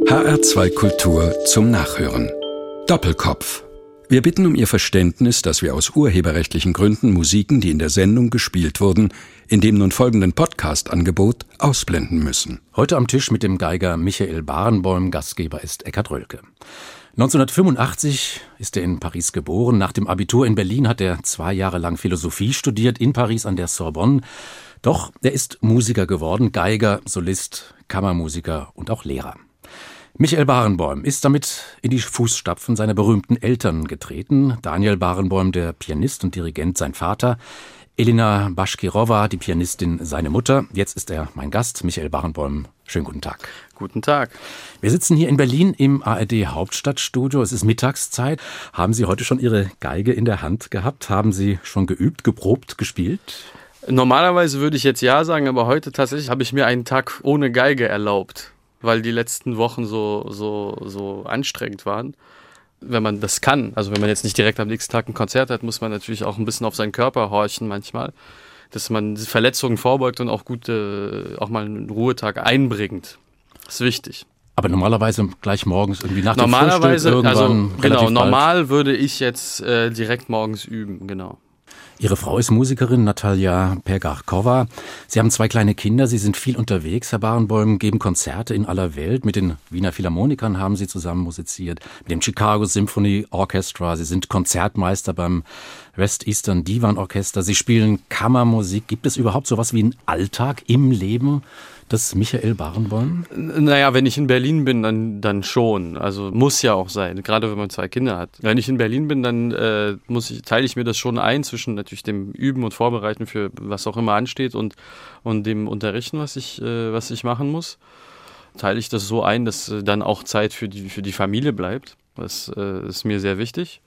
HR2 Kultur zum Nachhören. Doppelkopf. Wir bitten um Ihr Verständnis, dass wir aus urheberrechtlichen Gründen Musiken, die in der Sendung gespielt wurden, in dem nun folgenden Podcast-Angebot ausblenden müssen. Heute am Tisch mit dem Geiger Michael Barenboim, Gastgeber ist Eckhard Rölke. 1985 ist er in Paris geboren. Nach dem Abitur in Berlin hat er 2 Jahre lang Philosophie studiert, in Paris an der Sorbonne. Doch er ist Musiker geworden, Geiger, Solist, Kammermusiker und auch Lehrer. Michael Barenboim ist damit in die Fußstapfen seiner berühmten Eltern getreten. Daniel Barenboim, der Pianist und Dirigent, sein Vater. Elena Baschkirowa, die Pianistin, seine Mutter. Jetzt ist er mein Gast, Michael Barenboim. Schönen guten Tag. Guten Tag. Wir sitzen hier in Berlin im ARD Hauptstadtstudio. Es ist Mittagszeit. Haben Sie heute schon Ihre Geige in der Hand gehabt? Haben Sie schon geübt, geprobt, gespielt? Normalerweise würde ich jetzt ja sagen, aber heute tatsächlich habe ich mir einen Tag ohne Geige erlaubt, weil die letzten Wochen so anstrengend waren. Wenn man das kann, also wenn man jetzt nicht direkt am nächsten Tag ein Konzert hat, muss man natürlich auch ein bisschen auf seinen Körper horchen manchmal, dass man Verletzungen vorbeugt und auch auch mal einen Ruhetag einbringt. Das ist wichtig. Aber normalerweise gleich morgens irgendwie nach dem Frühstück irgendwann genau, normal würde ich jetzt direkt morgens üben, genau. Ihre Frau ist Musikerin, Natalia Pergarkova. Sie haben 2 kleine Kinder, Sie sind viel unterwegs, Herr Barenboim, geben Konzerte in aller Welt. Mit den Wiener Philharmonikern haben Sie zusammen musiziert, mit dem Chicago Symphony Orchestra. Sie sind Konzertmeister beim West Eastern Divan Orchester. Sie spielen Kammermusik. Gibt es überhaupt sowas wie einen Alltag im Leben des Michael Barenboim? Naja, wenn ich in Berlin bin, dann schon. Also muss ja auch sein, gerade wenn man 2 Kinder hat. Wenn ich in Berlin bin, dann teile ich mir das schon ein zwischen natürlich dem Üben und Vorbereiten für was auch immer ansteht und dem Unterrichten, was ich machen muss. Teile ich das so ein, dass dann auch Zeit für die Familie bleibt. Das ist mir sehr wichtig.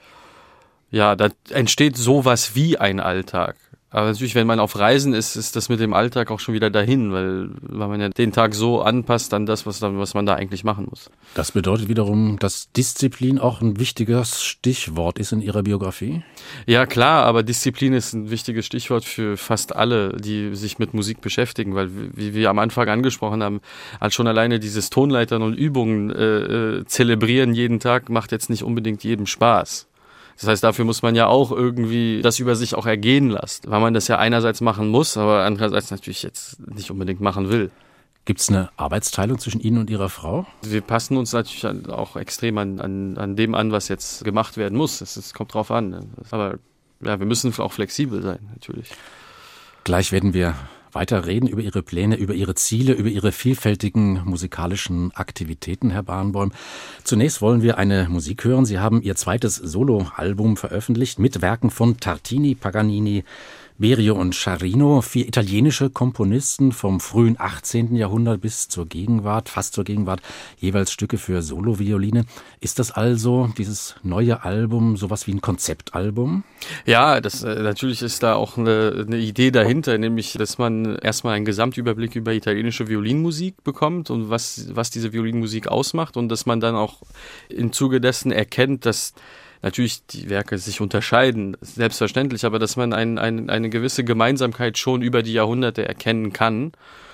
Ja, da entsteht sowas wie ein Alltag. Aber natürlich, wenn man auf Reisen ist, ist das mit dem Alltag auch schon wieder dahin, weil man ja den Tag so anpasst an das, was man da eigentlich machen muss. Das bedeutet wiederum, dass Disziplin auch ein wichtiges Stichwort ist in Ihrer Biografie? Ja, klar, aber Disziplin ist ein wichtiges Stichwort für fast alle, die sich mit Musik beschäftigen, weil, wie wir am Anfang angesprochen haben, halt schon alleine dieses Tonleitern und Übungen zelebrieren jeden Tag macht jetzt nicht unbedingt jedem Spaß. Das heißt, dafür muss man ja auch irgendwie das über sich auch ergehen lassen, weil man das ja einerseits machen muss, aber andererseits natürlich jetzt nicht unbedingt machen will. Gibt es eine Arbeitsteilung zwischen Ihnen und Ihrer Frau? Wir passen uns natürlich auch extrem an dem an, was jetzt gemacht werden muss. Es kommt drauf an. Aber ja, wir müssen auch flexibel sein, natürlich. Gleich werden wir weiter reden über Ihre Pläne, über Ihre Ziele, über Ihre vielfältigen musikalischen Aktivitäten, Herr Barenboim. Zunächst wollen wir eine Musik hören. Sie haben Ihr 2. Soloalbum veröffentlicht mit Werken von Tartini, Paganini, Berio und Sciarrino, 4 italienische Komponisten vom frühen 18. Jahrhundert bis zur Gegenwart, fast zur Gegenwart, jeweils Stücke für Solovioline. Ist das also, dieses neue Album, sowas wie ein Konzeptalbum? Ja, natürlich ist da auch eine Idee dahinter, nämlich, dass man erstmal einen Gesamtüberblick über italienische Violinmusik bekommt und was diese Violinmusik ausmacht und dass man dann auch im Zuge dessen erkennt, dass natürlich die Werke sich unterscheiden, selbstverständlich, aber dass man eine gewisse Gemeinsamkeit schon über die Jahrhunderte erkennen kann.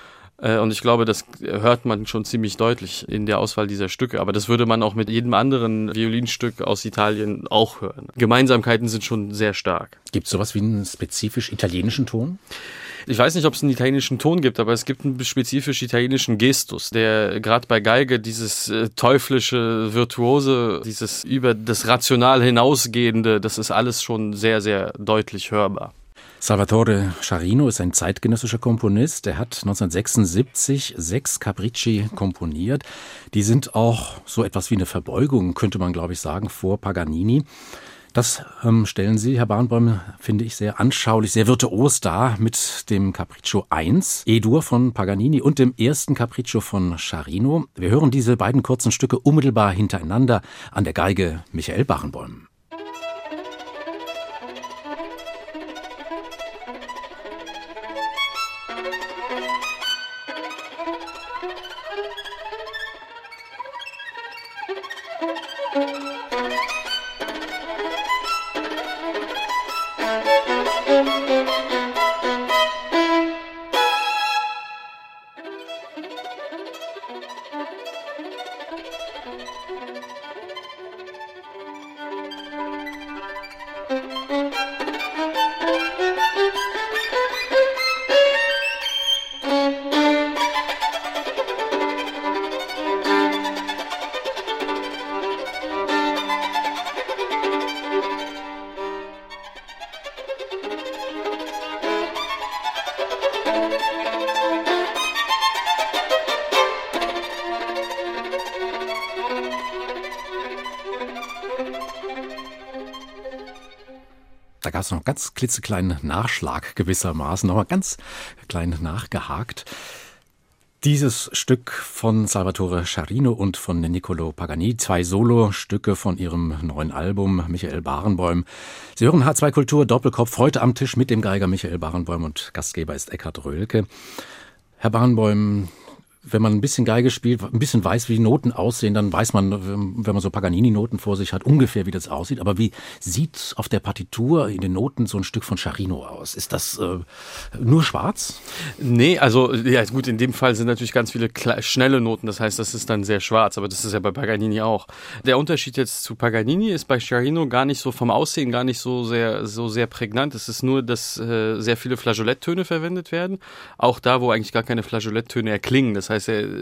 Und ich glaube, das hört man schon ziemlich deutlich in der Auswahl dieser Stücke. Aber das würde man auch mit jedem anderen Violinstück aus Italien auch hören. Gemeinsamkeiten sind schon sehr stark. Gibt es sowas wie einen spezifisch italienischen Ton? Ich weiß nicht, ob es einen italienischen Ton gibt, aber es gibt einen spezifisch italienischen Gestus, der gerade bei Geige dieses teuflische, virtuose, dieses über das Rational hinausgehende, das ist alles schon sehr, sehr deutlich hörbar. Salvatore Sciarrino ist ein zeitgenössischer Komponist. Er hat 1976 6 Capricci komponiert. Die sind auch so etwas wie eine Verbeugung, könnte man glaube ich sagen, vor Paganini. Das stellen Sie, Herr Barenboim, finde ich sehr anschaulich, sehr virtuos dar mit dem Capriccio 1, E-Dur von Paganini und dem ersten Capriccio von Sciarrino. Wir hören diese beiden kurzen Stücke unmittelbar hintereinander an der Geige Michael Barenboim. Da gab es noch einen ganz klitzekleinen Nachschlag gewissermaßen, nochmal ganz klein nachgehakt. Dieses Stück von Salvatore Sciarrino und von Niccolò Paganini, 2 Solostücke von ihrem neuen Album Michael Barenboim. Sie hören H2 Kultur Doppelkopf, heute am Tisch mit dem Geiger Michael Barenboim und Gastgeber ist Eckhard Röhlke. Herr Barenboim, wenn man ein bisschen Geige spielt, ein bisschen weiß, wie die Noten aussehen, dann weiß man, wenn man so Paganini-Noten vor sich hat, ungefähr, wie das aussieht. Aber wie sieht auf der Partitur in den Noten so ein Stück von Sciarrino aus? Ist das nur schwarz? Nee, also ja gut, in dem Fall sind natürlich ganz viele schnelle Noten, das heißt, das ist dann sehr schwarz, aber das ist ja bei Paganini auch. Der Unterschied jetzt zu Paganini ist bei Sciarrino gar nicht so vom Aussehen, gar nicht so sehr prägnant. Es ist nur, dass sehr viele Flageoletttöne verwendet werden, auch da, wo eigentlich gar keine Flageoletttöne erklingen. Das heißt,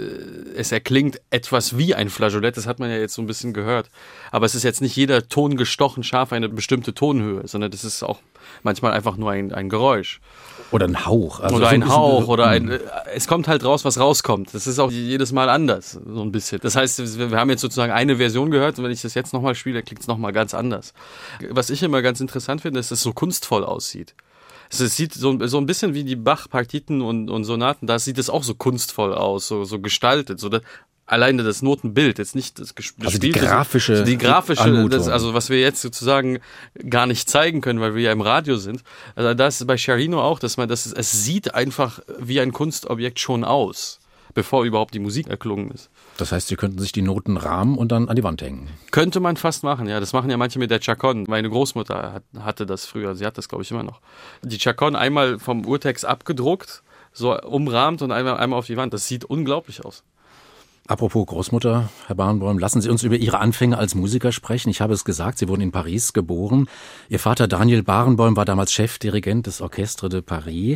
es erklingt etwas wie ein Flageolett, das hat man ja jetzt so ein bisschen gehört. Aber es ist jetzt nicht jeder Ton gestochen scharf eine bestimmte Tonhöhe, sondern das ist auch manchmal einfach nur ein Geräusch. Oder ein Hauch. Also oder so ein Hauch. Oder es kommt halt raus, was rauskommt. Das ist auch jedes Mal anders, so ein bisschen. Das heißt, wir haben jetzt sozusagen eine Version gehört und wenn ich das jetzt nochmal spiele, dann klingt es nochmal ganz anders. Was ich immer ganz interessant finde, ist, dass es so kunstvoll aussieht. Es sieht so ein bisschen wie die Bach-Partiten und Sonaten, da sieht es auch so kunstvoll aus, so gestaltet, so alleine das Notenbild, jetzt nicht das Gespielte. Also die grafische also was wir jetzt sozusagen gar nicht zeigen können, weil wir ja im Radio sind. Also das ist bei Sciarrino auch, dass es sieht einfach wie ein Kunstobjekt schon aus, bevor überhaupt die Musik erklungen ist. Das heißt, Sie könnten sich die Noten rahmen und dann an die Wand hängen? Könnte man fast machen, ja. Das machen ja manche mit der Chaconne. Meine Großmutter hatte das früher, sie hat das, glaube ich, immer noch. Die Chaconne einmal vom Urtext abgedruckt, so umrahmt und einmal auf die Wand. Das sieht unglaublich aus. Apropos Großmutter, Herr Barenboim, lassen Sie uns über Ihre Anfänge als Musiker sprechen. Ich habe es gesagt, Sie wurden in Paris geboren. Ihr Vater Daniel Barenboim war damals Chefdirigent des Orchestre de Paris.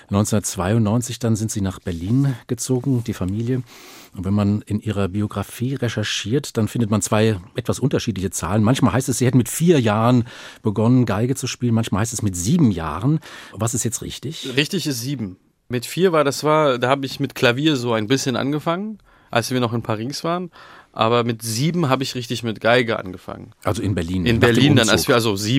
1992 dann sind Sie nach Berlin gezogen, die Familie. Und wenn man in Ihrer Biografie recherchiert, dann findet man 2 etwas unterschiedliche Zahlen. Manchmal heißt es, Sie hätten mit 4 Jahren begonnen, Geige zu spielen. Manchmal heißt es mit 7 Jahren. Was ist jetzt richtig? Richtig ist 7. Mit 4 da habe ich mit Klavier so ein bisschen angefangen, als wir noch in Paris waren. Aber mit 7 habe ich richtig mit Geige angefangen. Also in Berlin? In Berlin dann, als wir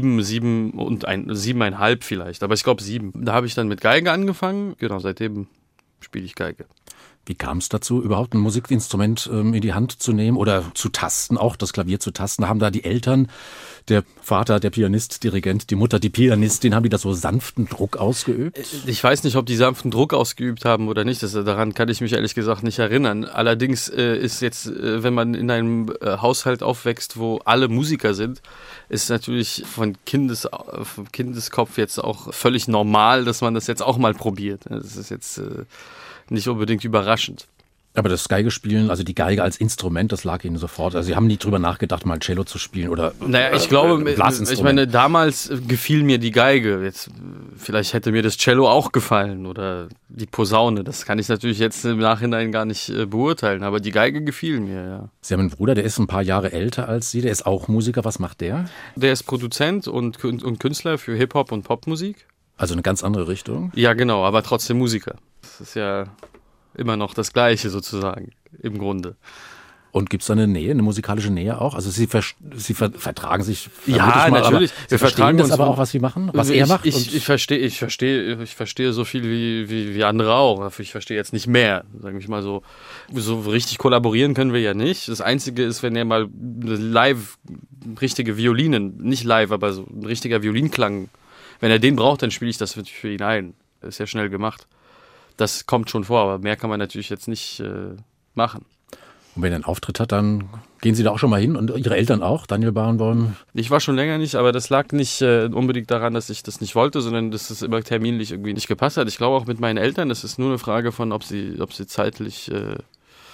7,5 vielleicht. Aber ich glaube 7. Da habe ich dann mit Geige angefangen. Genau, seitdem spiele ich Geige. Wie kam es dazu, überhaupt ein Musikinstrument in die Hand zu nehmen oder zu tasten, auch das Klavier zu tasten? Haben da die Eltern, der Vater, der Pianist, Dirigent, die Mutter, die Pianistin, haben die da so sanften Druck ausgeübt? Ich weiß nicht, ob die sanften Druck ausgeübt haben oder nicht. Daran kann ich mich ehrlich gesagt nicht erinnern. Allerdings ist jetzt, wenn man in einem Haushalt aufwächst, wo alle Musiker sind, ist natürlich vom Kindeskopf jetzt auch völlig normal, dass man das jetzt auch mal probiert. Das ist jetzt nicht unbedingt überraschend. Aber das Geigespielen, also die Geige als Instrument, das lag Ihnen sofort. Also Sie haben nie drüber nachgedacht, mal Cello zu spielen oder ich glaube, ich meine, damals gefiel mir die Geige. Jetzt, vielleicht hätte mir das Cello auch gefallen oder die Posaune. Das kann ich natürlich jetzt im Nachhinein gar nicht beurteilen. Aber die Geige gefiel mir, ja. Sie haben einen Bruder, der ist ein paar Jahre älter als Sie. Der ist auch Musiker. Was macht der? Der ist Produzent und Künstler für Hip-Hop und Popmusik. Also eine ganz andere Richtung? Ja, genau, aber trotzdem Musiker. Das ist ja immer noch das Gleiche sozusagen, im Grunde. Und gibt es da eine Nähe, eine musikalische Nähe auch? Also Sie vertragen sich? Ja, mal, natürlich. Wir vertragen das aber auch, was Sie machen, was er macht? Ich verstehe so viel wie andere auch. Ich verstehe jetzt nicht mehr, sage ich mal so. So richtig kollaborieren können wir ja nicht. Das Einzige ist, wenn er mal live richtige Violinen, nicht live, aber so ein richtiger Violinklang, wenn er den braucht, dann spiele ich das für ihn ein. Das ist ja schnell gemacht. Das kommt schon vor, aber mehr kann man natürlich jetzt nicht machen. Und wenn er einen Auftritt hat, dann gehen Sie da auch schon mal hin und Ihre Eltern auch, Daniel Barenboim? Ich war schon länger nicht, aber das lag nicht unbedingt daran, dass ich das nicht wollte, sondern dass es immer terminlich irgendwie nicht gepasst hat. Ich glaube auch mit meinen Eltern, das ist nur eine Frage von, ob sie zeitlich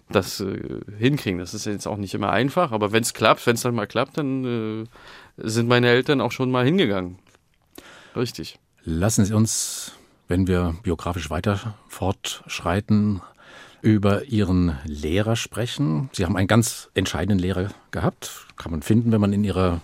das hinkriegen. Das ist jetzt auch nicht immer einfach, aber wenn es dann mal klappt, dann sind meine Eltern auch schon mal hingegangen. Richtig. Lassen Sie uns, wenn wir biografisch weiter fortschreiten, über Ihren Lehrer sprechen. Sie haben einen ganz entscheidenden Lehrer gehabt, kann man finden, wenn man in Ihrem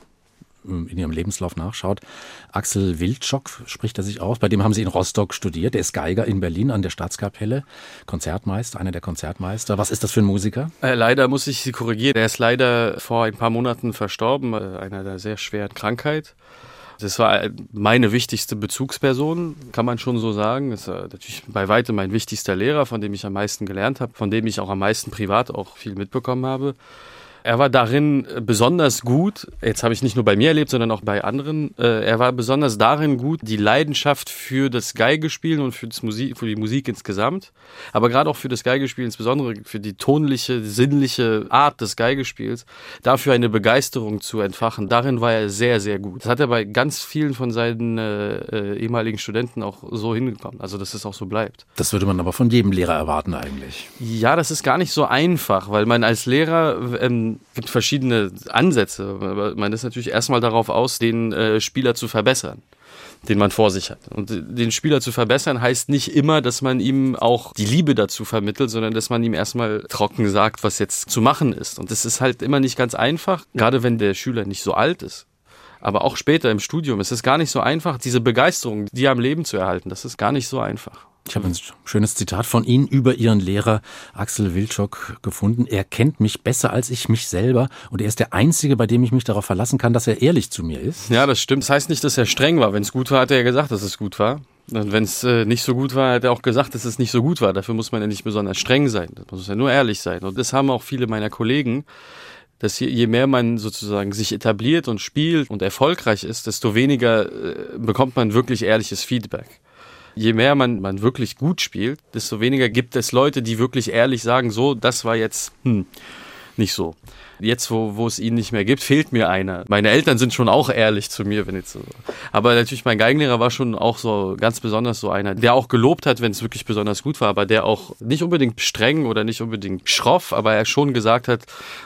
Lebenslauf nachschaut. Axel Wilczok spricht er sich aus. Bei dem haben Sie in Rostock studiert. Der ist Geiger in Berlin an der Staatskapelle. Konzertmeister, einer der Konzertmeister. Was ist das für ein Musiker? Leider muss ich Sie korrigieren. Er ist leider vor ein paar Monaten verstorben, einer sehr schweren Krankheit. Das war meine wichtigste Bezugsperson, kann man schon so sagen. Das war natürlich bei weitem mein wichtigster Lehrer, von dem ich am meisten gelernt habe, von dem ich auch am meisten privat auch viel mitbekommen habe. Er war darin besonders gut, jetzt habe ich nicht nur bei mir erlebt, sondern auch bei anderen, er war besonders darin gut, die Leidenschaft für das Geigespielen und für die Musik insgesamt, aber gerade auch für das Geigespielen, insbesondere für die tonliche, sinnliche Art des Geigespiels, dafür eine Begeisterung zu entfachen. Darin war er sehr, sehr gut. Das hat er bei ganz vielen von seinen ehemaligen Studenten auch so hingekommen, also dass es auch so bleibt. Das würde man aber von jedem Lehrer erwarten eigentlich. Ja, das ist gar nicht so einfach, weil man als Lehrer gibt verschiedene Ansätze, aber man ist natürlich erstmal darauf aus, den Spieler zu verbessern, den man vor sich hat. Und den Spieler zu verbessern heißt nicht immer, dass man ihm auch die Liebe dazu vermittelt, sondern dass man ihm erstmal trocken sagt, was jetzt zu machen ist. Und das ist halt immer nicht ganz einfach, gerade wenn der Schüler nicht so alt ist. Aber auch später im Studium ist es gar nicht so einfach, diese Begeisterung, die am Leben zu erhalten. Das ist gar nicht so einfach. Ich habe ein schönes Zitat von Ihnen über Ihren Lehrer Axel Wilczok gefunden. Er kennt mich besser als ich mich selber und er ist der Einzige, bei dem ich mich darauf verlassen kann, dass er ehrlich zu mir ist. Ja, das stimmt. Das heißt nicht, dass er streng war. Wenn es gut war, hat er ja gesagt, dass es gut war. Und wenn es nicht so gut war, hat er auch gesagt, dass es nicht so gut war. Dafür muss man ja nicht besonders streng sein. Das muss ja nur ehrlich sein. Und das haben auch viele meiner Kollegen, dass je mehr man sozusagen sich etabliert und spielt und erfolgreich ist, desto weniger bekommt man wirklich ehrliches Feedback. Je mehr man wirklich gut spielt, desto weniger gibt es Leute, die wirklich ehrlich sagen, so, das war jetzt nicht so. Jetzt, wo es ihn nicht mehr gibt, fehlt mir einer. Meine Eltern sind schon auch ehrlich zu mir, wenn jetzt so. Aber natürlich, mein Geigenlehrer war schon auch so ganz besonders so einer, der auch gelobt hat, wenn es wirklich besonders gut war, aber der auch nicht unbedingt streng oder nicht unbedingt schroff, aber er schon gesagt hat,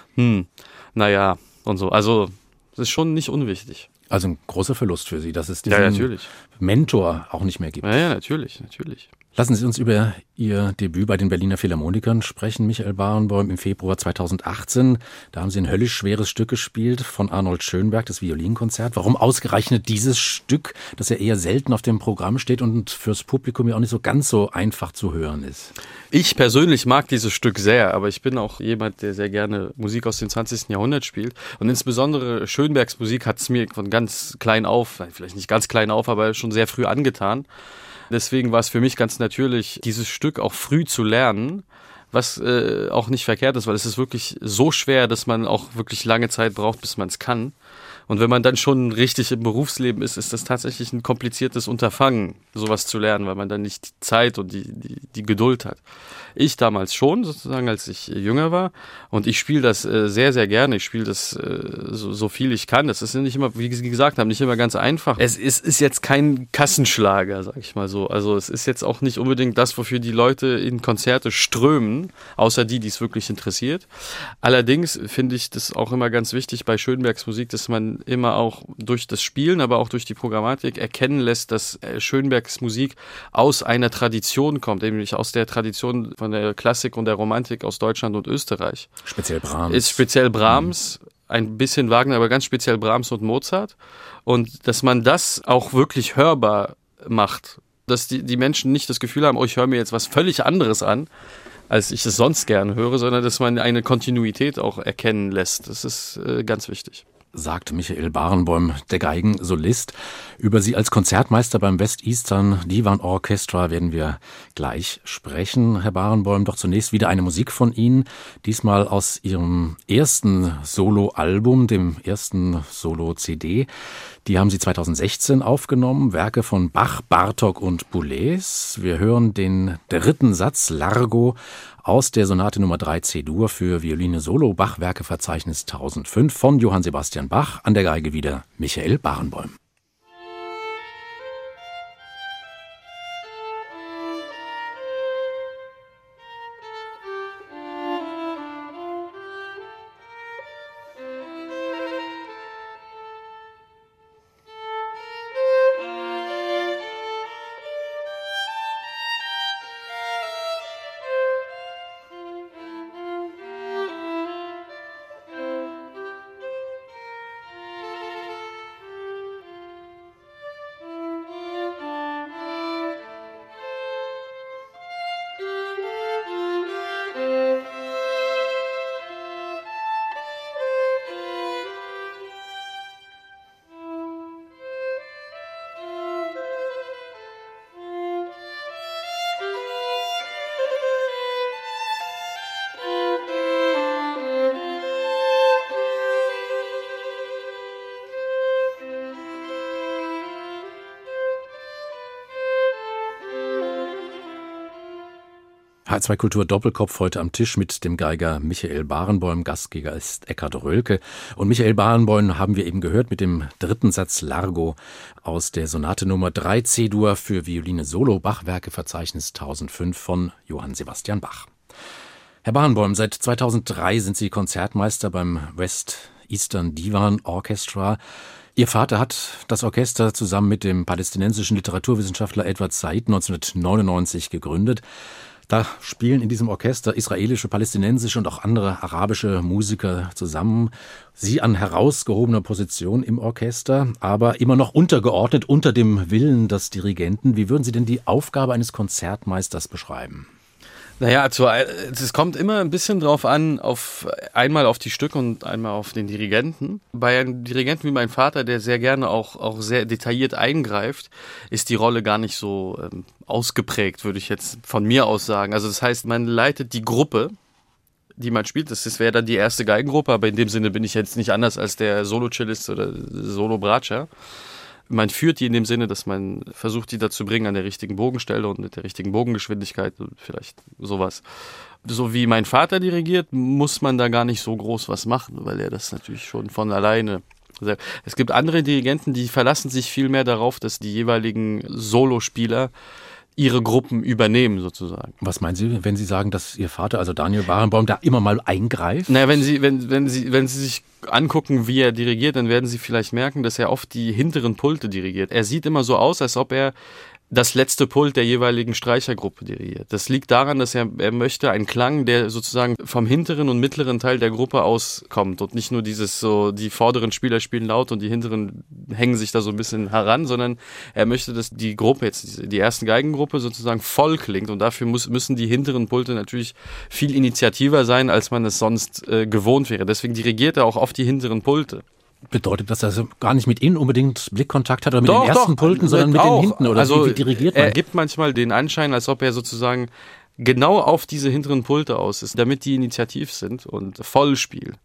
naja, und so. Also, das ist schon nicht unwichtig. Also ein großer Verlust für Sie, dass es diesen Mentor auch nicht mehr gibt. Ja, natürlich. Lassen Sie uns über Ihr Debüt bei den Berliner Philharmonikern sprechen, Michael Barenboim, im Februar 2018. Da haben Sie ein höllisch schweres Stück gespielt von Arnold Schönberg, das Violinkonzert. Warum ausgerechnet dieses Stück, das ja eher selten auf dem Programm steht und fürs Publikum ja auch nicht so ganz so einfach zu hören ist? Ich persönlich mag dieses Stück sehr, aber ich bin auch jemand, der sehr gerne Musik aus dem 20. Jahrhundert spielt. Und insbesondere Schönbergs Musik hat es mir von ganz klein auf, vielleicht nicht ganz klein auf, aber schon sehr früh angetan. Deswegen war es für mich ganz natürlich, dieses Stück auch früh zu lernen, was auch nicht verkehrt ist, weil es ist wirklich so schwer, dass man auch wirklich lange Zeit braucht, bis man es kann. Und wenn man dann schon richtig im Berufsleben ist, ist das tatsächlich ein kompliziertes Unterfangen, sowas zu lernen, weil man dann nicht die Zeit und die Geduld hat. Ich damals schon, sozusagen, als ich jünger war. Und ich spiele das sehr, sehr gerne. Ich spiele das so viel ich kann. Das ist nicht immer, wie Sie gesagt haben, nicht immer ganz einfach. Es ist jetzt kein Kassenschlager, sag ich mal so. Also es ist jetzt auch nicht unbedingt das, wofür die Leute in Konzerte strömen, außer die es wirklich interessiert. Allerdings finde ich das auch immer ganz wichtig bei Schönbergs Musik, dass man immer auch durch das Spielen, aber auch durch die Programmatik erkennen lässt, dass Schönbergs Musik aus einer Tradition kommt, nämlich aus der Tradition von der Klassik und der Romantik aus Deutschland und Österreich. Speziell Brahms. Ist speziell Brahms, ein bisschen Wagner, aber ganz speziell Brahms und Mozart. Und dass man das auch wirklich hörbar macht, dass die Menschen nicht das Gefühl haben, oh, ich höre mir jetzt was völlig anderes an, als ich es sonst gerne höre, sondern dass man eine Kontinuität auch erkennen lässt. Das ist ganz wichtig. Sagt Michael Barenboim, der Geigensolist. Über Sie als Konzertmeister beim West Eastern Divan Orchestra werden wir gleich sprechen, Herr Barenboim. Doch zunächst wieder eine Musik von Ihnen, diesmal aus Ihrem ersten Solo-Album, dem ersten Solo-CD. Die haben Sie 2016 aufgenommen, Werke von Bach, Bartók und Boulez. Wir hören den dritten Satz, Largo, aus der Sonate Nummer 3 C-Dur für Violine Solo, Bachwerkeverzeichnis 1005 von Johann Sebastian Bach, an der Geige wieder Michael Barenboim. H2 Kultur Doppelkopf heute am Tisch mit dem Geiger Michael Barenboim. Gastgeber ist Eckhard Rölke. Und Michael Barenboim haben wir eben gehört mit dem dritten Satz Largo aus der Sonate Nummer 3 C-Dur für Violine Solo, Bachwerkeverzeichnis 1005 von Johann Sebastian Bach. Herr Barenboim, seit 2003 sind Sie Konzertmeister beim West Eastern Divan Orchestra. Ihr Vater hat das Orchester zusammen mit dem palästinensischen Literaturwissenschaftler Edward Said 1999 gegründet. Da spielen in diesem Orchester israelische, palästinensische und auch andere arabische Musiker zusammen. Sie an herausgehobener Position im Orchester, aber immer noch untergeordnet unter dem Willen des Dirigenten. Wie würden Sie denn die Aufgabe eines Konzertmeisters beschreiben? Naja, also es kommt immer ein bisschen drauf an, einmal auf die Stücke und einmal auf den Dirigenten. Bei einem Dirigenten wie mein Vater, der sehr gerne auch sehr detailliert eingreift, ist die Rolle gar nicht so ausgeprägt, würde ich jetzt von mir aus sagen. Also das heißt, man leitet die Gruppe, die man spielt. Das wäre dann die erste Geigengruppe, aber in dem Sinne bin ich jetzt nicht anders als der Solo-Cellist oder Solo-Bratscher. Man führt die in dem Sinne, dass man versucht, die dazu bringen an der richtigen Bogenstelle und mit der richtigen Bogengeschwindigkeit, vielleicht sowas. So wie mein Vater dirigiert, muss man da gar nicht so groß was machen, weil er das natürlich schon von alleine. Es gibt andere Dirigenten, die verlassen sich viel mehr darauf, dass die jeweiligen Solospieler ihre Gruppen übernehmen sozusagen. Was meinen Sie, wenn Sie sagen, dass Ihr Vater, also Daniel Barenboim, da immer mal eingreift? Naja, wenn Sie sich angucken, wie er dirigiert, dann werden Sie vielleicht merken, dass er oft die hinteren Pulte dirigiert. Er sieht immer so aus, als ob er das letzte Pult der jeweiligen Streichergruppe dirigiert. Das liegt daran, dass er möchte einen Klang, der sozusagen vom hinteren und mittleren Teil der Gruppe auskommt und nicht nur dieses so, die vorderen Spieler spielen laut und die hinteren hängen sich da so ein bisschen heran, sondern er möchte, dass die Gruppe jetzt, die ersten Geigengruppe sozusagen voll klingt und dafür müssen die hinteren Pulte natürlich viel initiativer sein, als man es sonst gewohnt wäre. Deswegen dirigiert er auch oft die hinteren Pulte. Bedeutet das, dass er gar nicht mit Ihnen unbedingt Blickkontakt hat oder mit den ersten Pulten, sondern mit den hinten? Oder also wie dirigiert man? Er gibt manchmal den Anschein, als ob er sozusagen genau auf diese hinteren Pulte aus ist, damit die initiativ sind und voll spielen.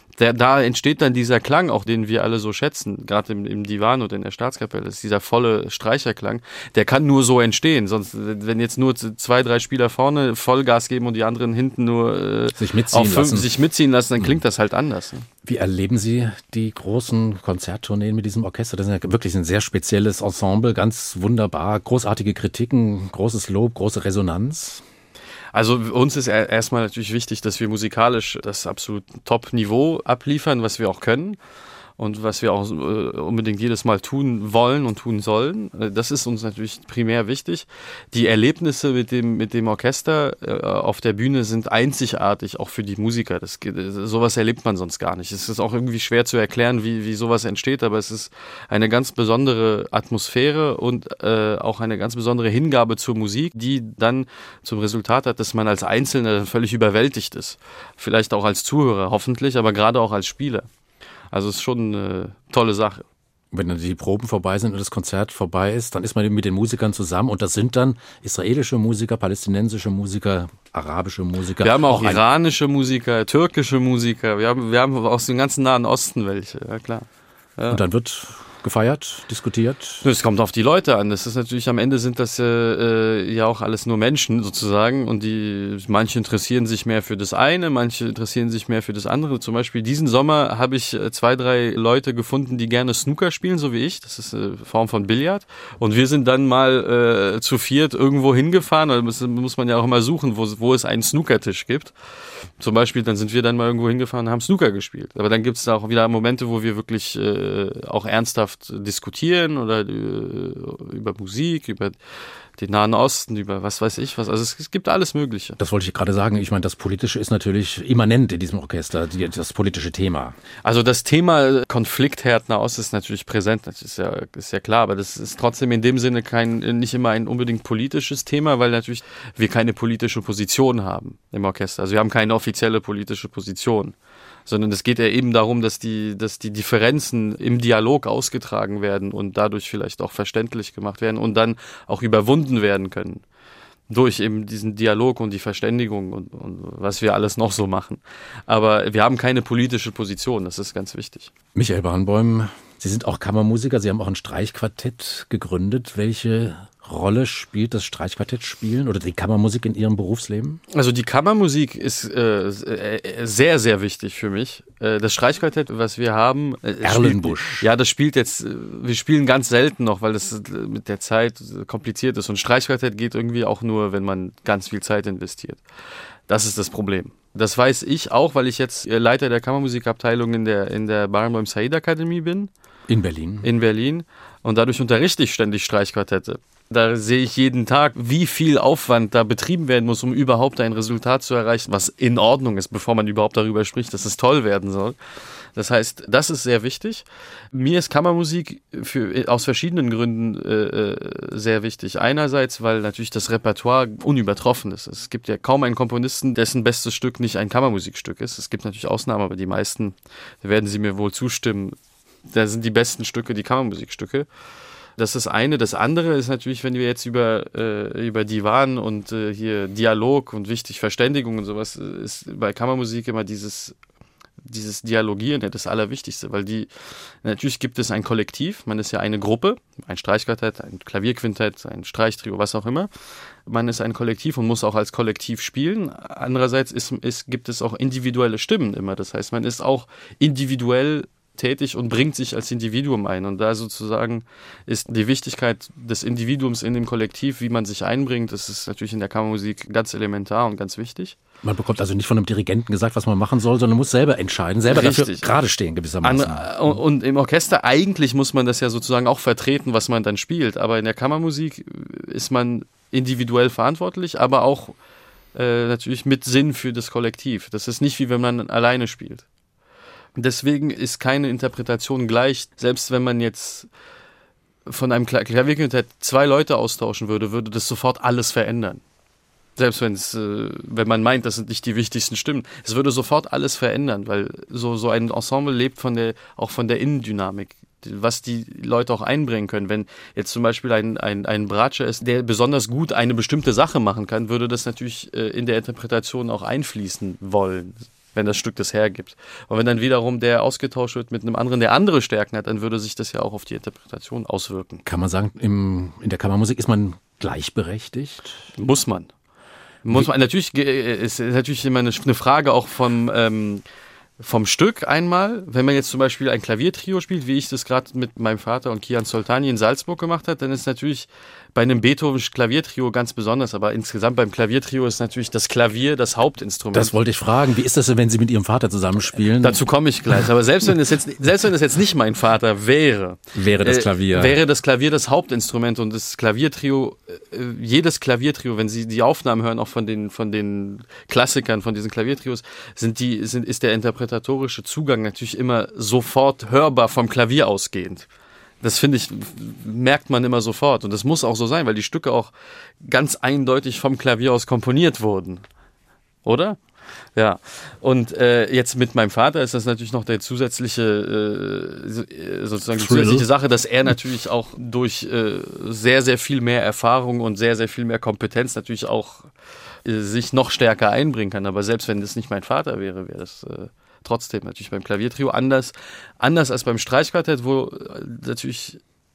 Da entsteht dann dieser Klang, auch den wir alle so schätzen, gerade im Divan oder in der Staatskapelle, ist dieser volle Streicherklang, der kann nur so entstehen, sonst, wenn jetzt nur 2, 3 Spieler vorne Vollgas geben und die anderen hinten nur sich mitziehen lassen, dann klingt das halt anders. Ne? Wie erleben Sie die großen Konzerttourneen mit diesem Orchester? Das ist ja wirklich ein sehr spezielles Ensemble, ganz wunderbar, großartige Kritiken, großes Lob, große Resonanz. Also uns ist erstmal natürlich wichtig, dass wir musikalisch das absolut Top-Niveau abliefern, was wir auch können und was wir auch unbedingt jedes Mal tun wollen und tun sollen. Das ist uns natürlich primär wichtig. Die Erlebnisse mit dem Orchester auf der Bühne sind einzigartig, auch für die Musiker. Sowas erlebt man sonst gar nicht. Es ist auch irgendwie schwer zu erklären, wie sowas entsteht, aber es ist eine ganz besondere Atmosphäre und auch eine ganz besondere Hingabe zur Musik, die dann zum Resultat hat, dass man als Einzelner völlig überwältigt ist. Vielleicht auch als Zuhörer, hoffentlich, aber gerade auch als Spieler. Also es ist schon eine tolle Sache. Wenn dann die Proben vorbei sind und das Konzert vorbei ist, dann ist man mit den Musikern zusammen und das sind dann israelische Musiker, palästinensische Musiker, arabische Musiker. Wir haben auch iranische Musiker, türkische Musiker, wir haben aus dem ganzen Nahen Osten welche, ja klar. Ja. Und dann wird gefeiert, diskutiert? Es kommt auf die Leute an. Das ist natürlich, am Ende sind das ja auch alles nur Menschen sozusagen und manche interessieren sich mehr für das eine, manche interessieren sich mehr für das andere. Zum Beispiel diesen Sommer habe ich 2, 3 Leute gefunden, die gerne Snooker spielen, so wie ich. Das ist eine Form von Billard. Und wir sind dann mal zu 4 irgendwo hingefahren. Da muss man ja auch immer suchen, wo es einen Snookertisch gibt. Zum Beispiel, dann sind wir dann mal irgendwo hingefahren und haben Snooker gespielt. Aber dann gibt es da auch wieder Momente, wo wir wirklich auch ernsthaft diskutieren oder über Musik, über den Nahen Osten, über was weiß ich was. Also es gibt alles Mögliche. Das wollte ich gerade sagen. Ich meine, das Politische ist natürlich immanent in diesem Orchester, das politische Thema. Also das Thema Konfliktherd Nahost ist natürlich präsent, das ist ja klar, aber das ist trotzdem in dem Sinne nicht immer ein unbedingt politisches Thema, weil natürlich wir keine politische Position haben im Orchester. Also wir haben keine offizielle politische Position, sondern es geht ja eben darum, dass die Differenzen im Dialog ausgetragen werden und dadurch vielleicht auch verständlich gemacht werden und dann auch überwunden werden können. Durch eben diesen Dialog und die Verständigung und was wir alles noch so machen. Aber wir haben keine politische Position, das ist ganz wichtig. Michael Barenboim, Sie sind auch Kammermusiker, Sie haben auch ein Streichquartett gegründet. Welche Rolle spielt das Streichquartettspielen oder die Kammermusik in Ihrem Berufsleben? Also die Kammermusik ist sehr, sehr wichtig für mich. Das Streichquartett, was wir haben... Erlenbusch. Ja, das spielt jetzt... Wir spielen ganz selten noch, weil das mit der Zeit kompliziert ist. Und Streichquartett geht irgendwie auch nur, wenn man ganz viel Zeit investiert. Das ist das Problem. Das weiß ich auch, weil ich jetzt Leiter der Kammermusikabteilung in der Barenboim Said Akademie bin. In Berlin. In Berlin. Und dadurch unterrichte ich ständig Streichquartette. Da sehe ich jeden Tag, wie viel Aufwand da betrieben werden muss, um überhaupt ein Resultat zu erreichen, was in Ordnung ist, bevor man überhaupt darüber spricht, dass es toll werden soll. Das heißt, das ist sehr wichtig. Mir ist Kammermusik aus verschiedenen Gründen sehr wichtig. Einerseits, weil natürlich das Repertoire unübertroffen ist. Es gibt ja kaum einen Komponisten, dessen bestes Stück nicht ein Kammermusikstück ist. Es gibt natürlich Ausnahmen, aber die meisten, da werden Sie mir wohl zustimmen, da sind die besten Stücke die Kammermusikstücke. Das ist eine. Das andere ist natürlich, wenn wir jetzt über Divan und hier Dialog und wichtig Verständigung und sowas, ist bei Kammermusik immer dieses Dialogieren das Allerwichtigste, weil natürlich gibt es ein Kollektiv, man ist ja eine Gruppe, ein Streichquartett, ein Klavierquintett, ein Streichtrio, was auch immer. Man ist ein Kollektiv und muss auch als Kollektiv spielen. Andererseits gibt es auch individuelle Stimmen immer, das heißt, man ist auch individuell tätig und bringt sich als Individuum ein. Und da sozusagen ist die Wichtigkeit des Individuums in dem Kollektiv, wie man sich einbringt, das ist natürlich in der Kammermusik ganz elementar und ganz wichtig. Man bekommt also nicht von einem Dirigenten gesagt, was man machen soll, sondern muss selber entscheiden, selber dafür gerade stehen gewissermaßen. Und im Orchester eigentlich muss man das ja sozusagen auch vertreten, was man dann spielt. Aber in der Kammermusik ist man individuell verantwortlich, aber auch natürlich mit Sinn für das Kollektiv. Das ist nicht wie wenn man alleine spielt. Deswegen ist keine Interpretation gleich. Selbst wenn man jetzt von einem Klavierquintett 2 Leute austauschen würde, würde das sofort alles verändern. Selbst wenn man meint, das sind nicht die wichtigsten Stimmen. Es würde sofort alles verändern, weil so ein Ensemble lebt auch von der Innendynamik, was die Leute auch einbringen können. Wenn jetzt zum Beispiel ein Bratscher ist, der besonders gut eine bestimmte Sache machen kann, würde das natürlich in der Interpretation auch einfließen wollen, wenn das Stück das hergibt. Und wenn dann wiederum der ausgetauscht wird mit einem anderen, der andere Stärken hat, dann würde sich das ja auch auf die Interpretation auswirken. Kann man sagen, in der Kammermusik ist man gleichberechtigt? Muss man. Natürlich ist natürlich immer eine Frage auch vom Stück einmal. Wenn man jetzt zum Beispiel ein Klaviertrio spielt, wie ich das gerade mit meinem Vater und Kian Soltani in Salzburg gemacht habe, dann ist natürlich bei einem Beethovenschen Klaviertrio ganz besonders. Aber insgesamt beim Klaviertrio ist natürlich das Klavier das Hauptinstrument. Das wollte ich fragen. Wie ist das denn, wenn Sie mit Ihrem Vater zusammenspielen? Dazu komme ich gleich. Aber selbst wenn es jetzt nicht mein Vater wäre, wäre das Klavier das Hauptinstrument und das Klaviertrio, jedes Klaviertrio, wenn Sie die Aufnahmen hören, auch von den Klassikern, von diesen Klaviertrios, ist der interpretatorische Zugang natürlich immer sofort hörbar vom Klavier ausgehend. Das finde ich, merkt man immer sofort. Und das muss auch so sein, weil die Stücke auch ganz eindeutig vom Klavier aus komponiert wurden. Oder? Ja. Und jetzt mit meinem Vater ist das natürlich noch der zusätzliche, sozusagen die zusätzliche Sache, dass er natürlich auch durch sehr, sehr viel mehr Erfahrung und sehr, sehr viel mehr Kompetenz natürlich auch sich noch stärker einbringen kann. Aber selbst wenn das nicht mein Vater wäre, wäre das trotzdem natürlich beim Klaviertrio anders als beim Streichquartett, wo natürlich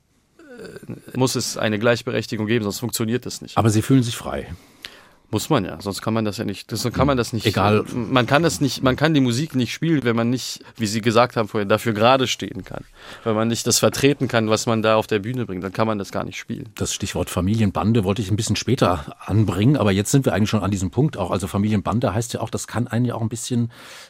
muss es eine Gleichberechtigung geben, sonst funktioniert das nicht. Aber Sie fühlen sich frei. Muss man ja, sonst kann man das ja nicht. Egal. Man kann die Musik nicht spielen, wenn man nicht, wie Sie gesagt haben vorhin, dafür gerade stehen kann. Wenn man nicht das vertreten kann, was man da auf der Bühne bringt, dann kann man das gar nicht spielen. Das Stichwort Familienbande wollte ich ein bisschen später anbringen, aber jetzt sind wir eigentlich schon an diesem Punkt auch. Also Familienbande heißt ja auch, das kann einen ja auch ein bisschen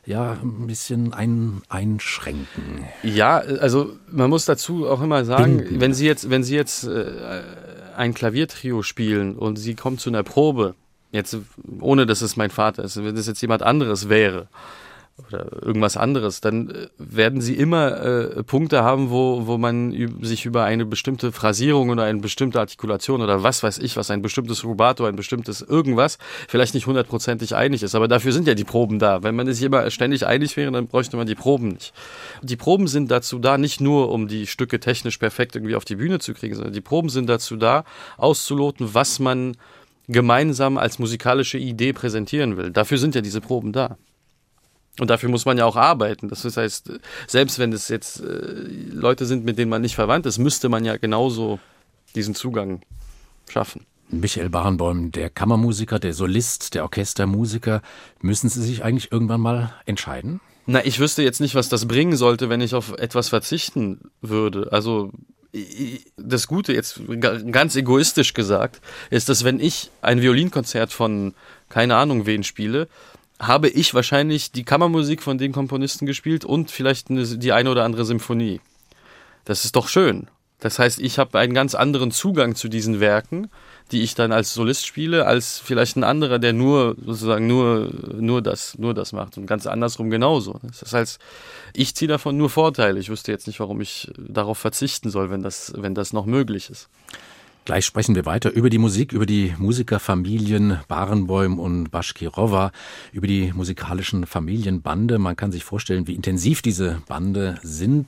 einschränken. Ja, also man muss dazu auch immer sagen, wenn Sie jetzt ein Klaviertrio spielen und Sie kommen zu einer Probe, jetzt, ohne dass es mein Vater ist, wenn das jetzt jemand anderes wäre oder irgendwas anderes, dann werden Sie immer Punkte haben, wo man sich über eine bestimmte Phrasierung oder eine bestimmte Artikulation oder was weiß ich was, ein bestimmtes Rubato, ein bestimmtes irgendwas, vielleicht nicht 100%ig einig ist. Aber dafür sind ja die Proben da. Wenn man sich immer ständig einig wäre, dann bräuchte man die Proben nicht. Die Proben sind dazu da, nicht nur um die Stücke technisch perfekt irgendwie auf die Bühne zu kriegen, sondern die Proben sind dazu da, auszuloten, was man gemeinsam als musikalische Idee präsentieren will. Dafür sind ja diese Proben da. Und dafür muss man ja auch arbeiten. Das heißt, selbst wenn es jetzt Leute sind, mit denen man nicht verwandt ist, müsste man ja genauso diesen Zugang schaffen. Michael Barenboim, der Kammermusiker, der Solist, der Orchestermusiker, müssen Sie sich eigentlich irgendwann mal entscheiden? Na, ich wüsste jetzt nicht, was das bringen sollte, wenn ich auf etwas verzichten würde. Also das Gute, jetzt ganz egoistisch gesagt, ist, dass wenn ich ein Violinkonzert von keine Ahnung wen spiele, habe ich wahrscheinlich die Kammermusik von den Komponisten gespielt und vielleicht die eine oder andere Symphonie. Das ist doch schön. Das heißt, ich habe einen ganz anderen Zugang zu diesen Werken, die ich dann als Solist spiele, als vielleicht ein anderer, der nur das macht und ganz andersrum genauso. Das heißt, ich ziehe davon nur Vorteile. Ich wüsste jetzt nicht, warum ich darauf verzichten soll, wenn das noch möglich ist. Gleich sprechen wir weiter über die Musik, über die Musikerfamilien Barenboim und Baschkirova, über die musikalischen Familienbande. Man kann sich vorstellen, wie intensiv diese Bande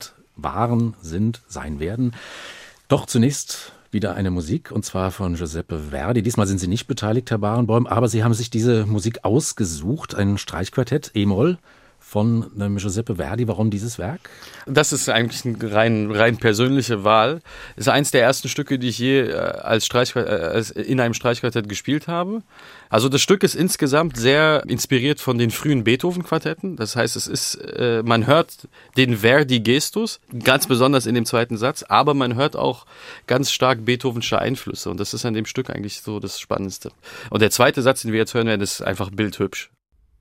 sein werden. Doch zunächst wieder eine Musik, und zwar von Giuseppe Verdi. Diesmal sind Sie nicht beteiligt, Herr Barenboim, aber Sie haben sich diese Musik ausgesucht, ein Streichquartett, E-Moll, von Giuseppe Verdi. Warum dieses Werk? Das ist eigentlich eine rein persönliche Wahl. Das ist eins der ersten Stücke, die ich je in einem Streichquartett gespielt habe. Also das Stück ist insgesamt sehr inspiriert von den frühen Beethoven-Quartetten. Das heißt, man hört den Verdi-Gestus, ganz besonders in dem zweiten Satz, aber man hört auch ganz stark beethovensche Einflüsse. Und das ist an dem Stück eigentlich so das Spannendste. Und der zweite Satz, den wir jetzt hören werden, ist einfach bildhübsch.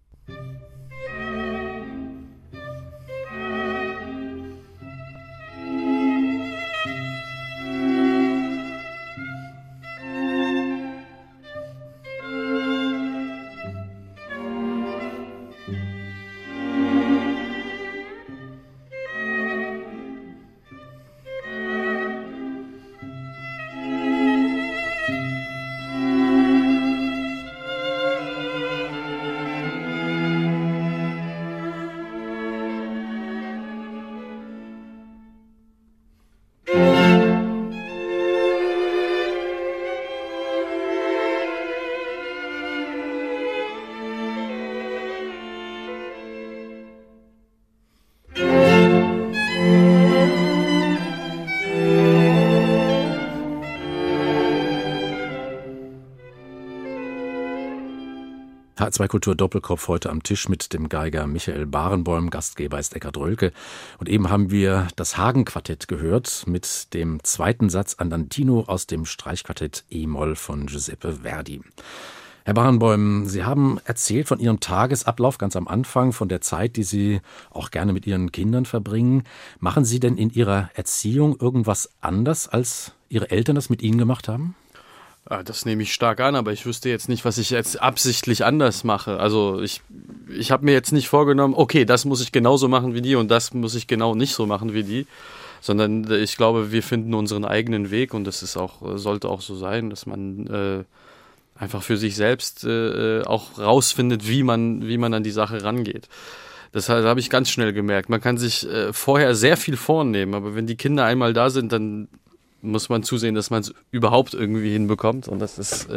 H2 Kultur Doppelkopf heute am Tisch mit dem Geiger Michael Barenboim, Gastgeber ist Eckhard Rölke. Und eben haben wir das Hagen-Quartett gehört mit dem zweiten Satz Andantino aus dem Streichquartett E-Moll von Giuseppe Verdi. Herr Barenboim, Sie haben erzählt von Ihrem Tagesablauf ganz am Anfang, von der Zeit, die Sie auch gerne mit Ihren Kindern verbringen. Machen Sie denn in Ihrer Erziehung irgendwas anders, als Ihre Eltern das mit Ihnen gemacht haben? Das nehme ich stark an, aber ich wüsste jetzt nicht, was ich jetzt absichtlich anders mache. Also ich habe mir jetzt nicht vorgenommen, okay, das muss ich genauso machen wie die und das muss ich genau nicht so machen wie die, sondern ich glaube, wir finden unseren eigenen Weg und das sollte auch so sein, dass man einfach für sich selbst auch rausfindet, wie man an die Sache rangeht. Das habe ich ganz schnell gemerkt. Man kann sich vorher sehr viel vornehmen, aber wenn die Kinder einmal da sind, dann muss man zusehen, dass man es überhaupt irgendwie hinbekommt und das ist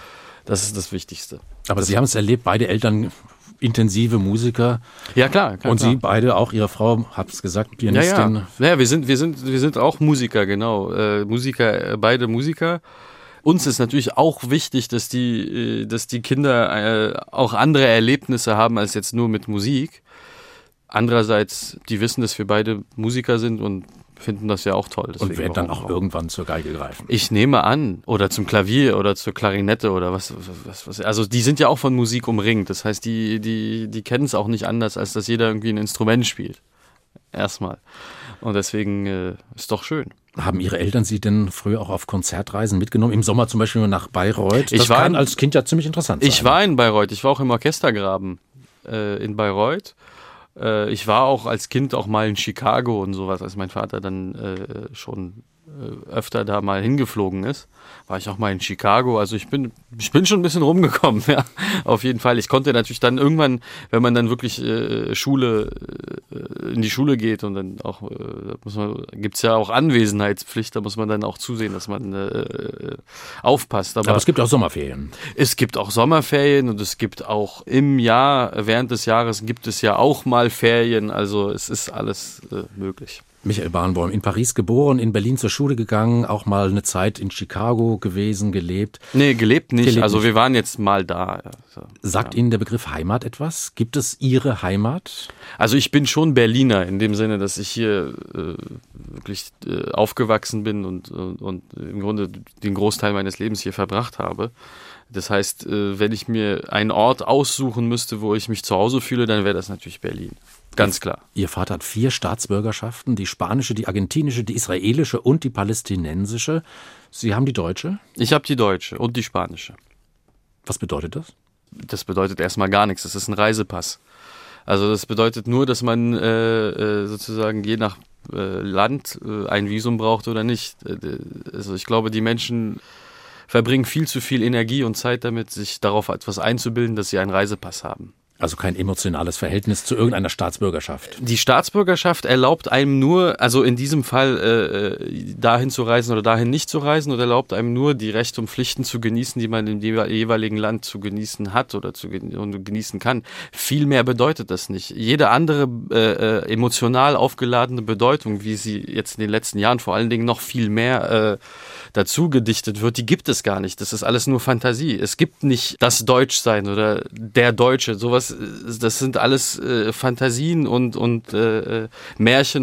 das Wichtigste. Aber Sie haben es erlebt, beide Eltern intensive Musiker. Ja, klar. Und Sie beide, auch Ihre Frau, habt es gesagt, Pianistin. Ja, wir sind auch Musiker, genau. Beide Musiker. Uns ist natürlich auch wichtig, dass die Kinder auch andere Erlebnisse haben als jetzt nur mit Musik. Andererseits, die wissen, dass wir beide Musiker sind und finden das ja auch toll. Und werden dann auch irgendwann zur Geige greifen. Ich nehme an. Oder zum Klavier oder zur Klarinette oder was. Also die sind ja auch von Musik umringt. Das heißt, die kennen es auch nicht anders, als dass jeder irgendwie ein Instrument spielt. Erstmal. Und deswegen ist doch schön. Haben Ihre Eltern Sie denn früher auch auf Konzertreisen mitgenommen? Im Sommer zum Beispiel nach Bayreuth? Das kann als Kind ja ziemlich interessant sein. Ich war in Bayreuth. Ich war auch im Orchestergraben in Bayreuth. Ich war auch als Kind auch mal in Chicago und sowas, als mein Vater dann schon öfter da mal hingeflogen ist, war ich auch mal in Chicago. Also ich bin schon ein bisschen rumgekommen, ja, auf jeden Fall. Ich konnte natürlich dann irgendwann, wenn man dann wirklich in die Schule geht und dann auch, gibt's ja auch Anwesenheitspflicht, da muss man dann auch zusehen, dass man aufpasst. Aber es gibt auch Sommerferien. Es gibt auch Sommerferien und es gibt auch im Jahr, während des Jahres gibt es ja auch mal Ferien, also es ist alles möglich. Michael Barenboim, in Paris geboren, in Berlin zur Schule gegangen, auch mal eine Zeit in Chicago gewesen, gelebt. Nee, gelebt nicht. Wir waren jetzt mal da. Also, Sagt Ihnen der Begriff Heimat etwas? Gibt es Ihre Heimat? Also ich bin schon Berliner in dem Sinne, dass ich hier wirklich aufgewachsen bin und im Grunde den Großteil meines Lebens hier verbracht habe. Das heißt, wenn ich mir einen Ort aussuchen müsste, wo ich mich zu Hause fühle, dann wäre das natürlich Berlin. Ganz klar. Ihr Vater hat 4 Staatsbürgerschaften, die spanische, die argentinische, die israelische und die palästinensische. Sie haben die deutsche? Ich habe die deutsche und die spanische. Was bedeutet das? Das bedeutet erstmal gar nichts. Das ist ein Reisepass. Also das bedeutet nur, dass man sozusagen je nach Land ein Visum braucht oder nicht. Also ich glaube, die Menschen verbringen viel zu viel Energie und Zeit damit, sich darauf etwas einzubilden, dass sie einen Reisepass haben. Also kein emotionales Verhältnis zu irgendeiner Staatsbürgerschaft. Die Staatsbürgerschaft erlaubt einem nur, also in diesem Fall dahin zu reisen oder dahin nicht zu reisen, oder erlaubt einem nur, die Rechte und Pflichten zu genießen, die man im jeweiligen Land zu genießen hat oder genießen kann. Viel mehr bedeutet das nicht. Jede andere emotional aufgeladene Bedeutung, wie sie jetzt in den letzten Jahren vor allen Dingen noch viel mehr dazu gedichtet wird, die gibt es gar nicht. Das ist alles nur Fantasie. Es gibt nicht das Deutschsein oder der Deutsche. Sowas, das sind alles Fantasien und Märchen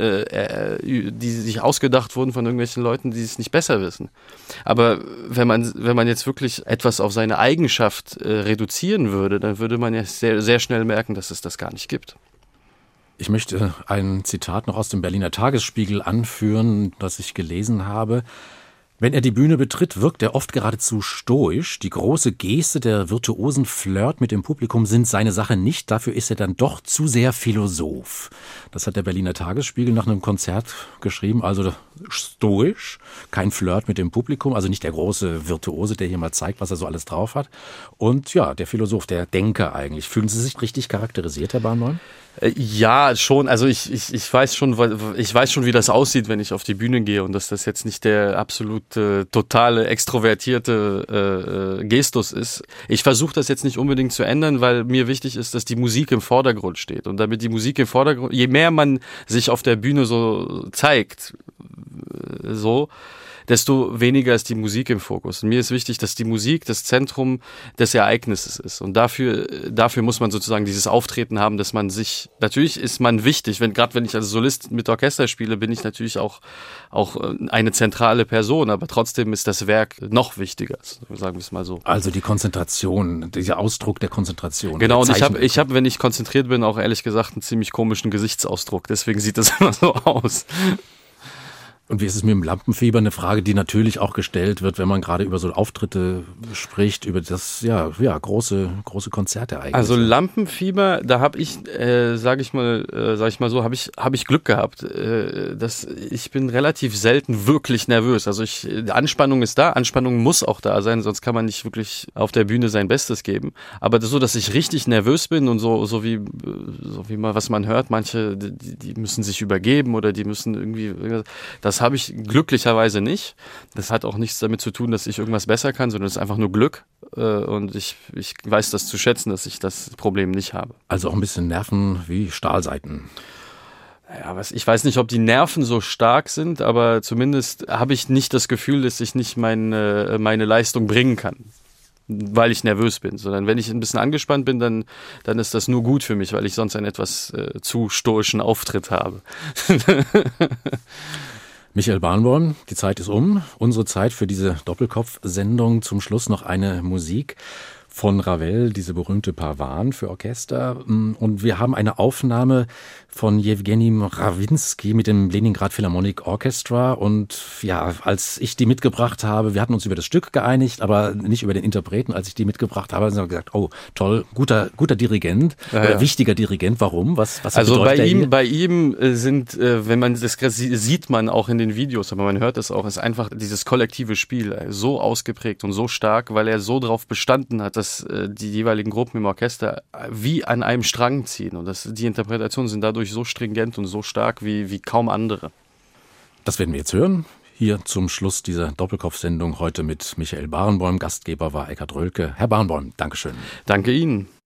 die sich ausgedacht wurden von irgendwelchen Leuten, die es nicht besser wissen. Aber wenn man jetzt wirklich etwas auf seine Eigenschaft reduzieren würde, dann würde man ja sehr, sehr schnell merken, dass es das gar nicht gibt. Ich möchte ein Zitat noch aus dem Berliner Tagesspiegel anführen, das ich gelesen habe. Wenn er die Bühne betritt, wirkt er oft geradezu stoisch. Die große Geste, der virtuosen Flirt mit dem Publikum sind seine Sache nicht. Dafür ist er dann doch zu sehr Philosoph. Das hat der Berliner Tagesspiegel nach einem Konzert geschrieben. Also stoisch, kein Flirt mit dem Publikum. Also nicht der große Virtuose, der hier mal zeigt, was er so alles drauf hat. Und ja, der Philosoph, der Denker eigentlich. Fühlen Sie sich richtig charakterisiert, Herr Barenboim? Ja, schon. Also ich weiß schon, wie das aussieht, wenn ich auf die Bühne gehe, und dass das jetzt nicht der absolut totale, extrovertierte Gestus ist. Ich versuche das jetzt nicht unbedingt zu ändern, weil mir wichtig ist, dass die Musik im Vordergrund steht. Und damit die Musik im Vordergrund, je mehr man sich auf der Bühne so zeigt, desto weniger ist die Musik im Fokus. Und mir ist wichtig, dass die Musik das Zentrum des Ereignisses ist. Und dafür muss man sozusagen dieses Auftreten haben, dass man sich, natürlich ist man wichtig, gerade wenn ich als Solist mit Orchester spiele, bin ich natürlich auch eine zentrale Person, aber trotzdem ist das Werk noch wichtiger, sagen wir es mal so. Also die Konzentration, dieser Ausdruck der Konzentration. Genau, und ich habe, wenn ich konzentriert bin, auch ehrlich gesagt einen ziemlich komischen Gesichtsausdruck. Deswegen sieht das immer so aus. Und wie ist es mit dem Lampenfieber? Eine Frage, die natürlich auch gestellt wird, wenn man gerade über so Auftritte spricht, über das große Konzertereignisse. Also Lampenfieber, da habe ich, sag ich mal so, habe ich Glück gehabt. Ich bin relativ selten wirklich nervös. Also die Anspannung ist da, Anspannung muss auch da sein, sonst kann man nicht wirklich auf der Bühne sein Bestes geben. Aber das so, dass ich richtig nervös bin und so wie mal, was man hört, manche, die müssen sich übergeben oder die müssen irgendwie, das habe ich glücklicherweise nicht. Das hat auch nichts damit zu tun, dass ich irgendwas besser kann, sondern es ist einfach nur Glück. Und ich weiß das zu schätzen, dass ich das Problem nicht habe. Also auch ein bisschen Nerven wie Stahlseiten. Ja, ich weiß nicht, ob die Nerven so stark sind, aber zumindest habe ich nicht das Gefühl, dass ich nicht meine Leistung bringen kann, weil ich nervös bin. Sondern wenn ich ein bisschen angespannt bin, dann ist das nur gut für mich, weil ich sonst einen etwas zu stoischen Auftritt habe. Michael Barenboim, die Zeit ist um. Unsere Zeit für diese Doppelkopf-Sendung. Zum Schluss noch eine Musik von Ravel, diese berühmte Pavan für Orchester. Und wir haben eine Aufnahme von Jewgeni Mrawinsky mit dem Leningrad Philharmonic Orchestra. Und ja, als ich die mitgebracht habe, wir hatten uns über das Stück geeinigt, aber nicht über den Interpreten. Als ich die mitgebracht habe, haben wir gesagt, oh, toll, guter Dirigent, oder wichtiger Dirigent. Warum? Was also bei ihm sind, wenn man das sieht man auch in den Videos, aber man hört es auch, ist einfach dieses kollektive Spiel so ausgeprägt und so stark, weil er so drauf bestanden hat, dass die jeweiligen Gruppen im Orchester wie an einem Strang ziehen. Und die Interpretationen sind dadurch so stringent und so stark wie kaum andere. Das werden wir jetzt hören. Hier zum Schluss dieser Doppelkopf-Sendung heute mit Michael Barenboim. Gastgeber war Eckhard Rölke. Herr Barenboim, Dankeschön. Danke Ihnen.